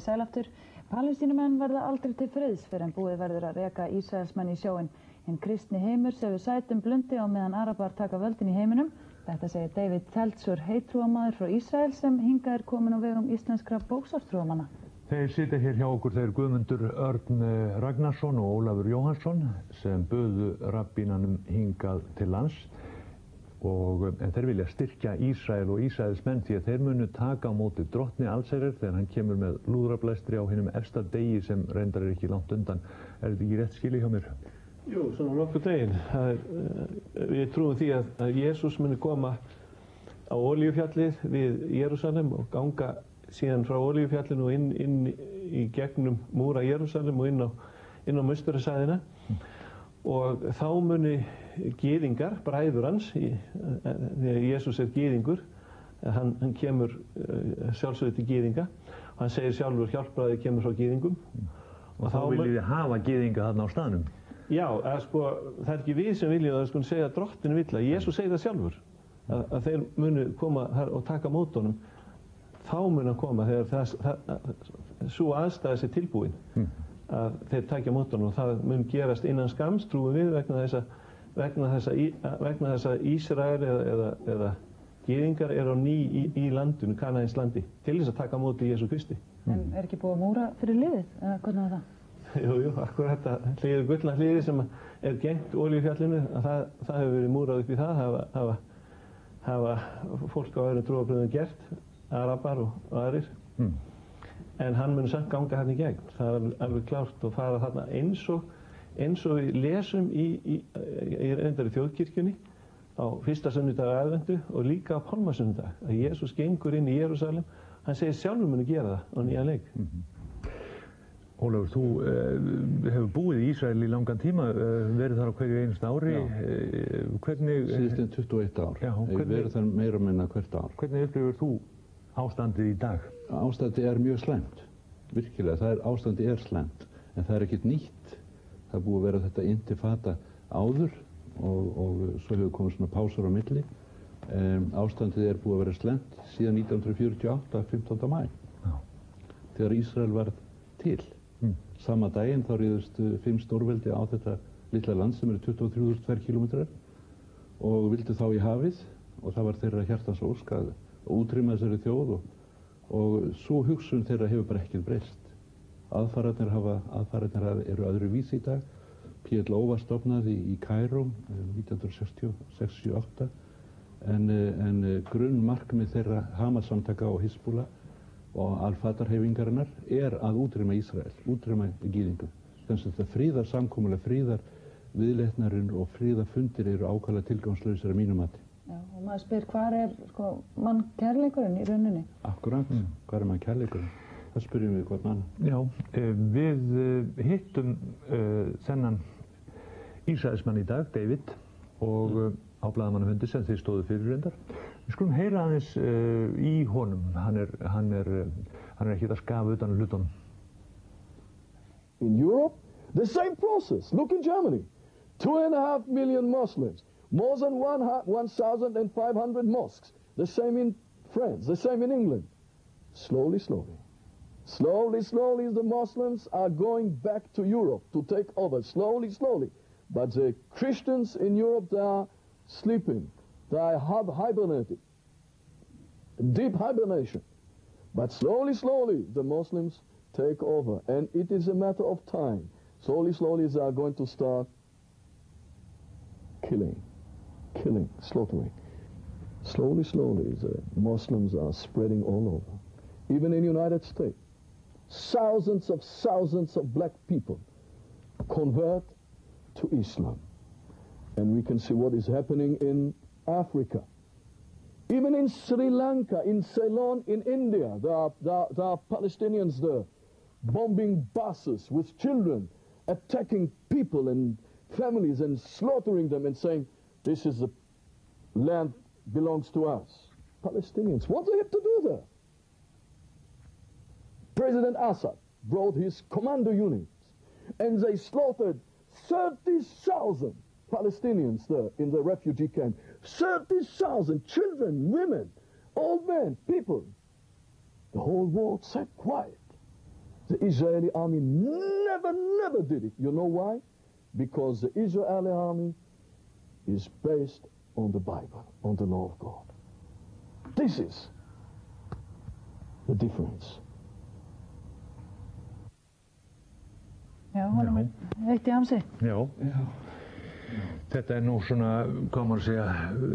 Komið sæl aftur. Palestínumenn verða aldrei til friðs fyrr en búið verður að reka Ísraelsmenn í sjóinn. Hinn kristni heimur sefur sætum blundi á meðan Arabar taka völdin í heiminum. Þetta segir David Teltsur, heittrúarmaður frá Ísrael sem hingað er komin á vegum íslenskra bókstafstrúarmanna. Þeir sitja hér hjá okkur, þeir Guðmundur Örn Ragnarsson og Ólafur Jóhannsson sem buðu rabbínanum hingað til lands. En þeir vilja styrkja Ísrael og Ísraelsmenn því að þeir munu taka á móti drottni allsherjar þegar hann kemur með lúðrablæstri á hinum efsta degi sem reyndar er ekki langt undan. Er þetta ekki rétt skilið hjá mér? Jú, svona nokkur deginn. Við trúum því að Jesús muni koma á Olíufjallið við Jerúsalem og ganga síðan frá Olíufjallinu og inn í gegnum múra Jerúsalem og inn á Musterisæðina. Og þá muni gyðingar, bræður hans, þegar Jesús er gyðingur, hann kemur sjálfsögðu til gyðinga, hann segir sjálfur hjálpræði kemur frá gyðingum. Og þá viljið þið hafa gyðinga þarna á staðnum? Já, það er ekki við sem viljum það, sko segja að drottinn vill að Jesús segir það sjálfur, að þeir muni koma og taka mót honum, þá muni hann koma þegar svo aðstæða sér tilbúin. Að þeir takja mót honum og það mun gerast innan skamms, trúum við, vegna þess að Ísrael eða gyðingar eru á ný í landinu, Kanaans landi, til þess að taka móti Jesú Kristi. En er ekki búið að múra fyrir liðið, eða hvernig var það? Jú, akkurat þetta hliðið, gullna hliðið sem er gengt Olíufjallinu, það hefur verið múrað upp í það, hafa fólk á öðrum trúarbrögðum gert, Arabar og aðrir. En hann mun samt ganga hérna í gegn, það er alveg klárt og fara þarna eins og við lesum í þjóðkirkjunni á fyrsta sunnudag aðventu og líka á pálmasunnudag, að Jesús gengur inn í Jerúsalem, hann segir sjálfur muni gera það á nýjan leik. Ólafur, þú hefur búið í Ísrael í langan tíma, verið þar á hverju einasta ári. Hvernig... Síðastliðin 21 ár, hefur verið þar meira og minna hvert ár. Hvernig upplifir þú ástandið í dag? Ástandið er mjög slæmt, virkilega, ástandið er slæmt, en það er ekkert nýtt. Það er búið að vera þetta intifada áður og svo hefur komið svona pásur á milli. Ástandið er búið að vera slæmt síðan 1948, 15. maí, þegar Ísrael var til. Sama daginn þá réðust 5 stórveldi á þetta litla land sem eru 23.000 km² og vildu þá í hafið og það var þeirra hjartans ósk að útrýma þessari þjóð og svo hugsun þeirra hefur bara ekkert breyst. Aðfarirnir eru öðru vísi í dag. PLO var stofnað í Kaíró 1968 en grunnmarkmið þeirra Hamas-samtaka og Hizbullah og Al-Fatah-hreyfingarinnar er að útrýma Ísrael, útrýma gyðingum. Þannig að þetta fríðarsamkomulag, fríðarviðleitnarinn og fríðarfundir eru ákaflega tilgangslausir að mínu mati. Já, og maður spyr, hvar er mannkærleikurinn í rauninni? Akkurat, hvar er mannkærleikurinn? Það spyrjum við hvort mann. Já, við hittum þennan Ísraelsmann í dag, David, og á blaðamannafundi sem þið stóðu fyrir reyndar. Við skulum heyra aðeins í honum, hann er ekkert að skafa utan hlutunum. In Europe, the same process. Look in Germany, 2.5 million Muslims, more than 1,500 mosques. The same in France, the same in England. Slowly, the Muslims are going back to Europe to take over, slowly. But the Christians in Europe, they are sleeping. They have hibernated, deep hibernation. But slowly, the Muslims take over. And it is a matter of time. Slowly, they are going to start killing, slaughtering. Slowly, the Muslims are spreading all over. Even in the United States, thousands of black people convert to Islam. And we can see what is happening in Africa. Even in Sri Lanka, in Ceylon, in India, there are Palestinians there bombing buses with children, attacking people and families and slaughtering them and saying, this is the land belongs to us. Palestinians, what do they have to do there? President Assad brought his commando units and they slaughtered 30,000 Palestinians there in the refugee camp. 30,000 children, women, old men, people. The whole world sat quiet. The Israeli army never did it. You know why? Because the Israeli army is based on the Bible, on the law of God. This is the difference. Já, honum er eitt í hamsi. Já. Þetta nú svona, hvað maður segja,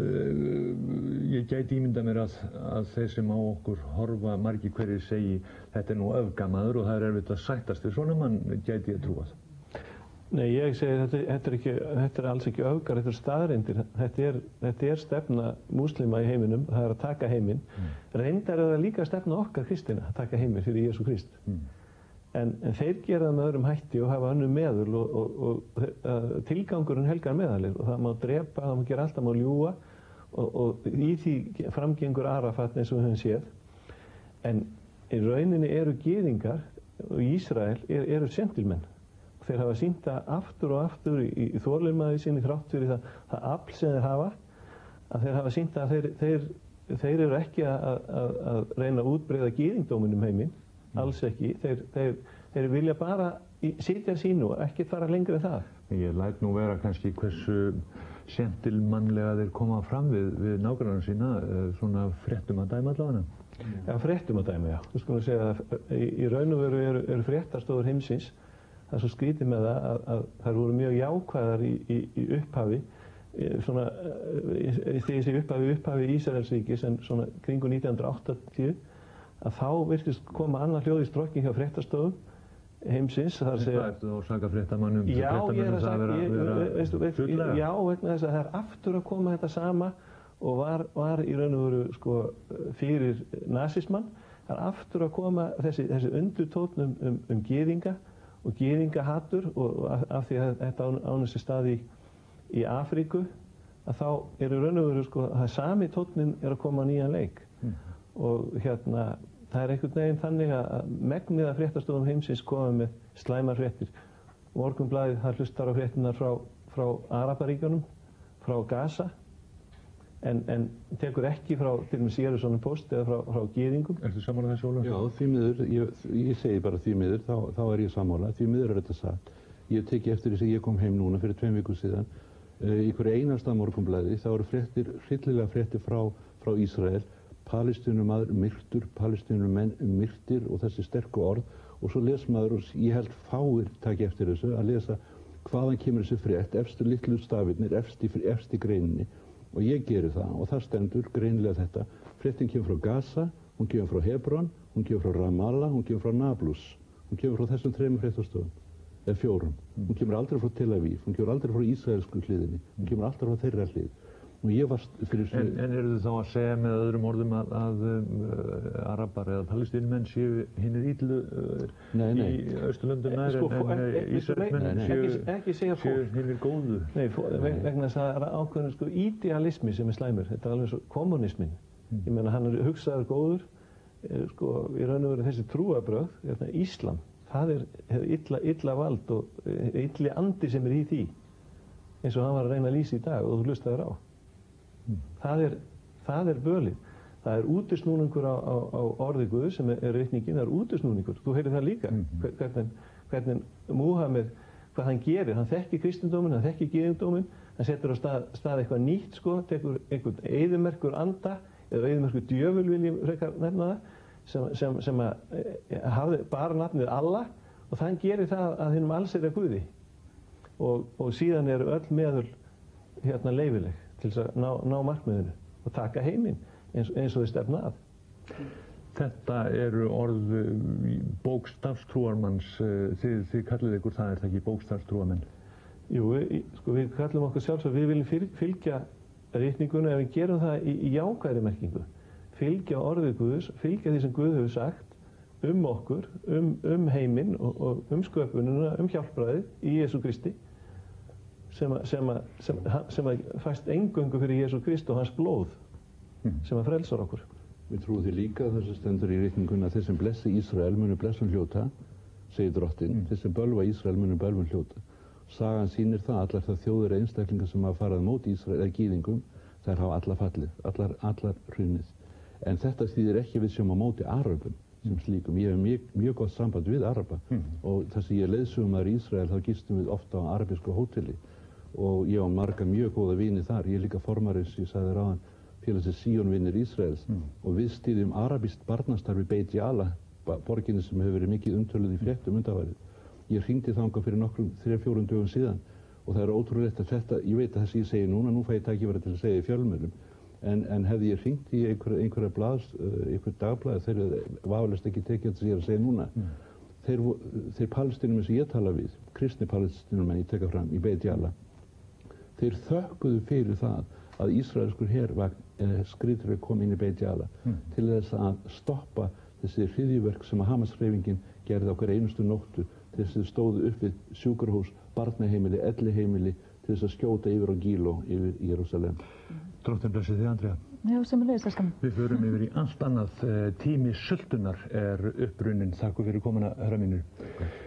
ég gæti ímynda mér að þeir sem á okkur horfa margir hverjir segi þetta nú öfgamaður og það erfitt að sættast við svona mann, gæti ég trúað. Nei, ég segi þetta alls ekki öfgar, þetta staðreyndir. Þetta stefna múslima í heiminum, það að taka heiminn. Reyndar það líka stefna okkar kristina, að taka heiminn fyrir Jesú Krist. En þeir gera það með öðrum hætti og hafa önnur meðul og tilgangurinn helgar meðalið og það má drepa, það má gera allt, það má ljúga og í því framgengur Arafat eins og við höfum séð. En í rauninni eru gyðingar og Ísrael eru sentilmenn. Þeir hafa sýnt það aftur og aftur í þolinmæði sinni þrátt fyrir það afl sem þeir hafa, að þeir hafa sýnt að þeir eru ekki að reyna að útbreiða gyðingdóminum heiminn. Alls ekki. Þeir vilja bara sitja sínu og ekki fara lengra en það. Ég læt nú vera kannski hversu sentilmannlega þeir koma fram við nágranna sína, svona fréttum að dæma allavega. Já, fréttum að dæma, já. Þú skulum segja að í raun og veru eru fréttastofur heimsins. Það er svo skrítið með það að þær voru mjög jákvæðar í upphafi. Svona, þegar ég segi upphafi Ísraelsríkis en svona kringu 1980 að þá virtist koma annað hljóð í strokkin hjá fréttastofum heimsins. Hvað ertu þá að saka fréttamannum? Já, ég er að vera fullega? Já, vegna þess að það er aftur að koma þetta sama og var í raun og veru sko, fyrir nasismann. Það er aftur að koma þessi undirtónn gyðinga og gyðingahatur og af því að þetta ánum sér stað í Afríku að þá í raun og veru sko, það sami tónnin að koma á nýjan leik. Og hérna, það er einhvern veginn þannig að megnið af fréttastofum heimsins koma með slæmar fréttir. Morgunblaðið, það hlustar á fréttinar frá Araparíkjunum, frá Gaza, en tekur ekki frá til og með Jerúsalem Post eða frá gyðingum. Ertu sammála þessu, Ólafur? Já, því miður, ég segi bara því miður, þá er ég sammála. Því miður er þetta satt. Ég teki eftir þess að ég kom heim núna fyrir 2 vikum síðan. Í hverju einasta morgunblaði, þá eru hryllilega fréttir frá Ísrael. Palestínumaður myrtur, Palestínumenn myrtir og þessi sterku orð og svo les maður og ég held fáir taki eftir þessu að lesa hvaðan kemur þessi frétt, efstu litlu stafirnir, efst í greininni og ég geri það og það stendur greinilega þetta. Fréttin kemur frá Gaza, hún kemur frá Hebron, hún kemur frá Ramallah, hún kemur frá Nablus, hún kemur frá þessum 3 fréttastofum, eða 4. Hún kemur aldrei frá Tel Aviv, hún kemur aldrei frá ísraelsku hliðinni, hún kemur alltaf frá þeirra hlið. Og ég var fyrir En eru þið þá að segja með öðrum orðum að Arabar eða Palestínumenn séu hinnir illu í Austurlöndum nær en Ísraelsmenn séu hinnir góðu? Nei, vegna þess að það er ákveðin idealismi sem er slæmur. Þetta er alveg svo kommunismin. Ég meina hann er hugsaður góður. Í raun og veru þessi trúarbrögð, Íslam, það er illa vald og illi andi sem er í því. Eins og hann var að reyna að lýsa í dag og þú hlustaðir á. Það er bölið. Það er útisnúningur á orði Guðs sem er ritningin, það er útisnúningur. Þú heyrir það líka, hvernig Múhameð, hvað hann gerir. Hann þekkir kristindóminn, hann þekkir gyðingdóminn, hann setur á stað eitthvað nýtt, tekur einhvern eyðimerkur anda eða eyðimerkur djöful vil ég frekar nefna það, sem hafði bara nafnið Allah og þann gerir það að hinum allsherjar Guði. Og síðan eru öll meðul leyfileg til þess að ná markmiðinu og taka heiminn eins og þau stefna að. Þetta eru orð bókstafstrúarmanns, þið kallið ykkur það, er það ekki bókstafstrúarmenn? Jú, við kallum okkur sjálfsagt, við viljum fylgja ritningunni ef við gerum það í jákvæðri merkingu. Fylgja orðið Guðs, fylgja því sem Guð hefur sagt okkur, heiminn og sköpunina, hjálpræðið í Jesú Kristi sem fæst eingöngu fyrir Jesú Krist og hans blóð sem frelsar okkur. Við trúum því líka að þess að stendur í ritningunni að þeir sem blessi Ísrael munu blessun hljóta, segir drottinn, þeir sem bölva Ísrael munu bölvun hljóta. Sagan sýnir það, allar það þjóðir einstaklingar sem hafa farið móti Ísrael eða gyðingum, þær hafa allar fallið, allar hrunið. En þetta þýðir ekki við sem á móti Arabum. sem slíkum. Ég hef mjög gott samband við araba og þess að ég er leiðsögumaður í Ísrael þá gistum við ofta á arabísku hóteli og ég á marga mjög góða vini þar. Ég er líka formaður, ég sagði þér áðan, félagsins Síónvinir Ísraels og við stýðjum arabískt barnastarf í Beit Jala, borginni sem hefur verið mikið umtöluð í fréttum undanfarið. Ég hringdi þangað fyrir nokkrum 3-4 dögum síðan og það er ótrúlegt að þetta, ég veit að það sem ég segi núna, nú fæ ég tækifæri til að segja í fjölmiðlum, en hefði ég hringt í einhverja dagblaði, þeir eru vafalaust ekki tekið þetta sem ég er að segja núna. Þeir palestínumenn sem ég tala við, kristni palestínumenn ég teka fram í Beit Jala, þeir þökkuðu fyrir það að ísraelskur hervagn skriðdreki kom inn í Beit Jala til þess að stoppa þessi hryðjuverk sem að Hamas-hreyfingin gerði á hverja einustu nóttu til þess að þau stóðu upp við sjúkrahús, barnaheimili, elliheimili til þess að skjóta yfir á Gíló yfir Jerúsalem. Drottinn blessi þig, Andrea. Já, sömuleiðis, elskan. Við förum yfir í allt annað. Tími sultunar er upprunnin. Þakku fyrir komuna, herra mínir.